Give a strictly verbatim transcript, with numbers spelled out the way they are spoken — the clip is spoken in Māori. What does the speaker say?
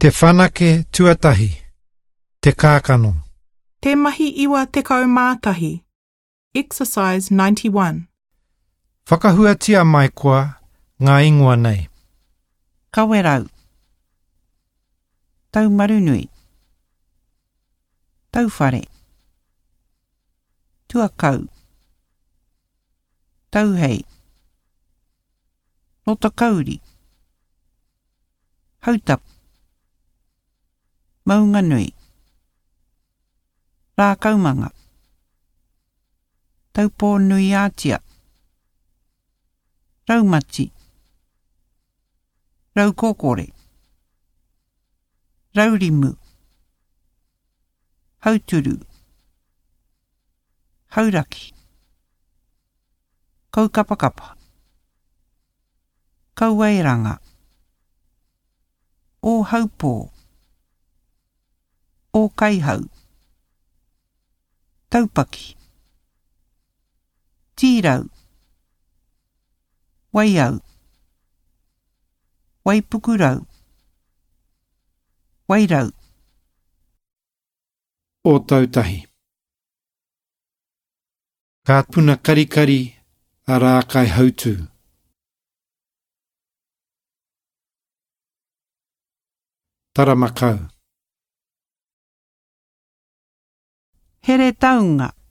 Te whanake tuatahi. Te kākano. Te mahi iwa tekau mātahi. Exercise ninety-one. Whakahuatia mai koa ngā ingoa nei. Kawerau. Tau marunui. Tau whare. Tuakau. Tau hei. Rota kauri. Hautapu. Maunga nui. Rā kaumanga. Taupō nui ātia. Raumati. Raukokore. Raurimu. Hauturu. Hauraki. Kaukapakapa. Kauwairanga. O haupō. O kaihau. Taupaki. Tīrau. Waiau. Waipukurau. Wairau. O tautahi. Ka puna karikari a rā kai hautu. Taramakau. Here taunga.